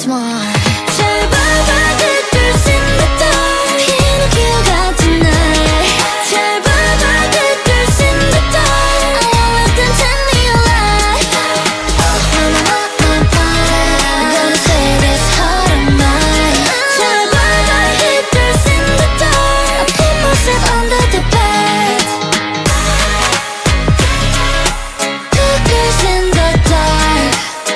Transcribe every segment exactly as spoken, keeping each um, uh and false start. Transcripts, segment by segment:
mine. 잘 봐봐 the girls in the dark. 피는 기억 같은 날. 잘 봐봐 the girls in the dark. I won't let them take me alive. I'm gonna say this heart of mine. 잘 봐봐 the girls in the dark. I put myself under the bed. The girls in the dark.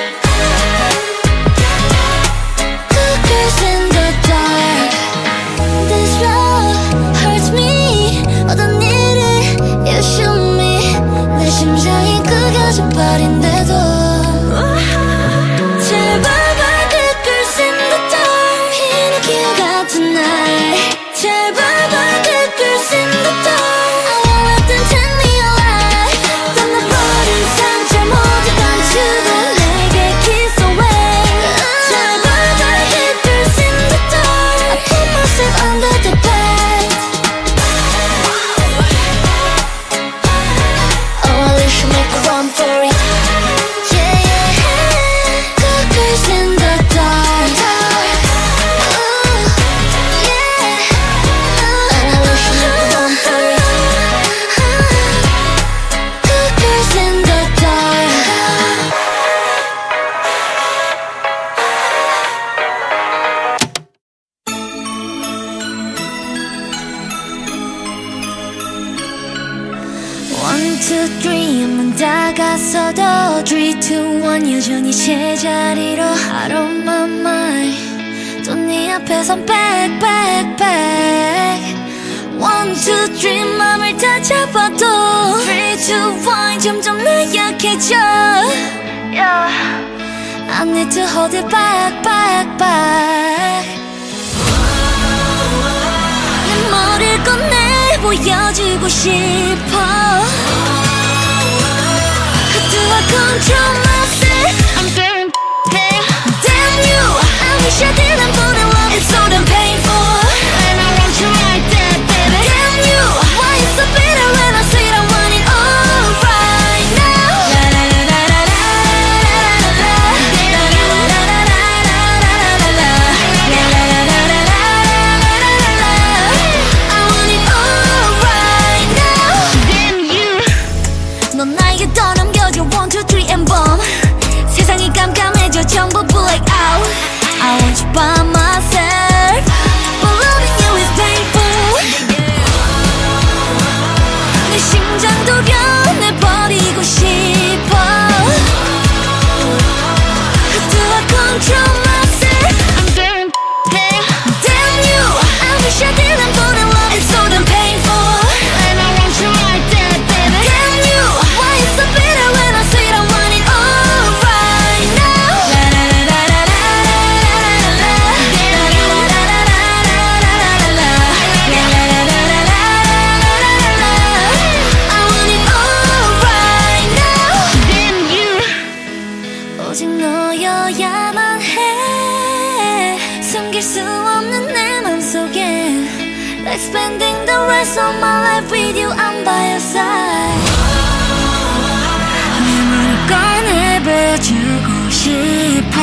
The girls in the dark. This love hurts me. 어떤 일을 you show me. 내 심장이 끄겨진 발인데도 잘 봐봐 the girls in the dark. 피는 기억 같은 날. 잘 봐봐 the girls in the dark. I won't let them take me alive. 난 버린 상처 모두 감추고 내게 kiss away. 잘 봐봐 the girls in the dark. I put myself under the bed. Oh, at least you make a run for it. Yeah, yeah. The girls in the dark. Ooh, yeah. Oh, at least you make a run for it. The girls in the dark. One, two, three 하면 다가서도 three, two, one 여전히 제자리로 Out of my mind 또 네 앞에선 back, back, back One, two, three 맘을 다 잡아도 three, two, one 점점 나 약해져 yeah. I need to hold it back, back, back 내 머리를 꺼내 보여주고 싶어 Do I control myself? I'm getting damn Damn you I wish I didn't fall in love It's so damn painful And I want you like that, baby Damn you Why you so bitter when I say I want it all right now La la la la la la la la la La la la la la la la la La la la la la la la la I want it all right now Damn you 넌 나에게 떠넘겨줘 one, two, three and bomb 세상이 깜깜해져 전부 black out I want you by myself But loving you is painful 내 심장도 변해버리고 싶어 Do I control myself? I'm getting damn Damn you I wish I didn't fall in love It's so damn painful And I want you like that, baby Damn you Why you so bitter when I say I want it all right now La la la la la la la la La la la la la la la la La la la la la la la I want it all right now Damn you 오직 너여야만 해 숨길 수 없는 내 맘속에 Like spending the rest of my life with you I'm by your side 내 맘을 꺼내 보여주고 싶어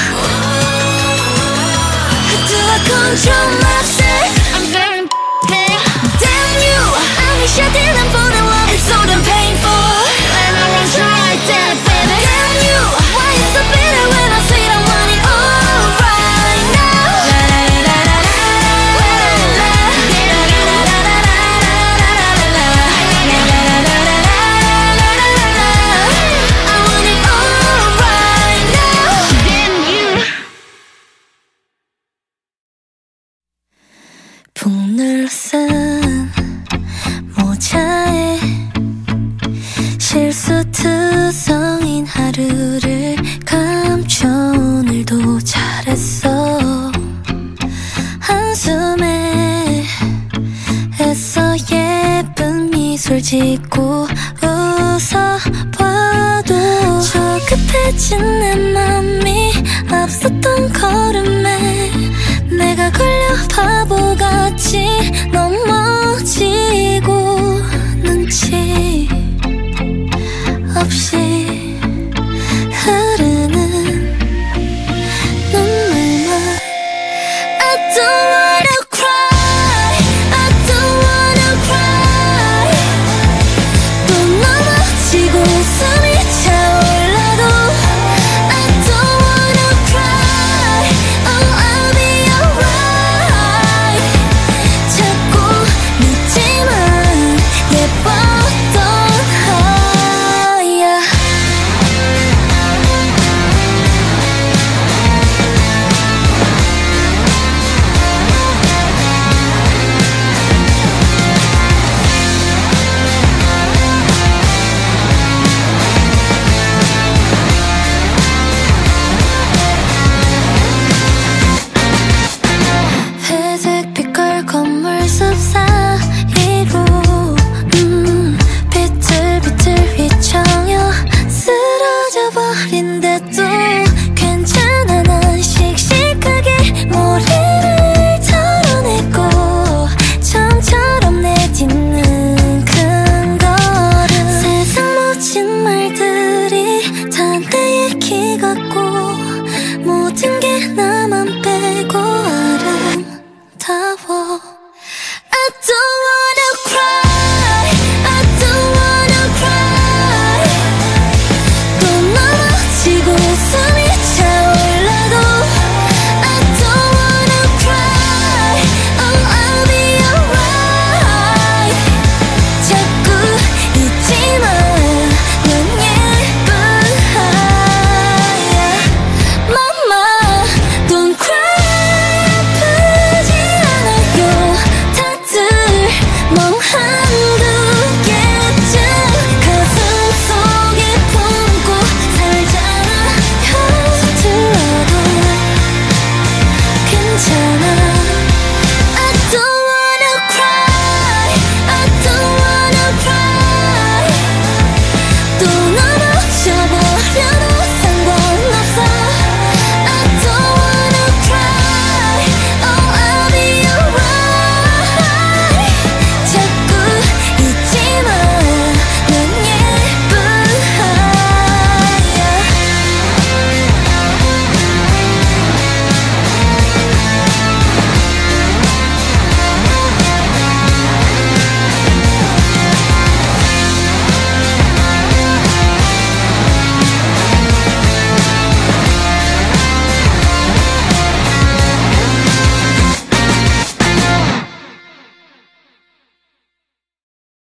Do I control myself? I'm very damn Damn you I wish I didn't fall in love It's so damn painful And I want you like that, baby Damn you Why you so bitter when I say I want it all right now La la la la la la la La la la la la la la La la la la la la I want it all right now Damn you 폭날산 모자에 실수투성인 하루를 감춰 오늘도 잘했어 한숨에 애써 예쁜 미술 짓고 웃어봐도 조급해진 내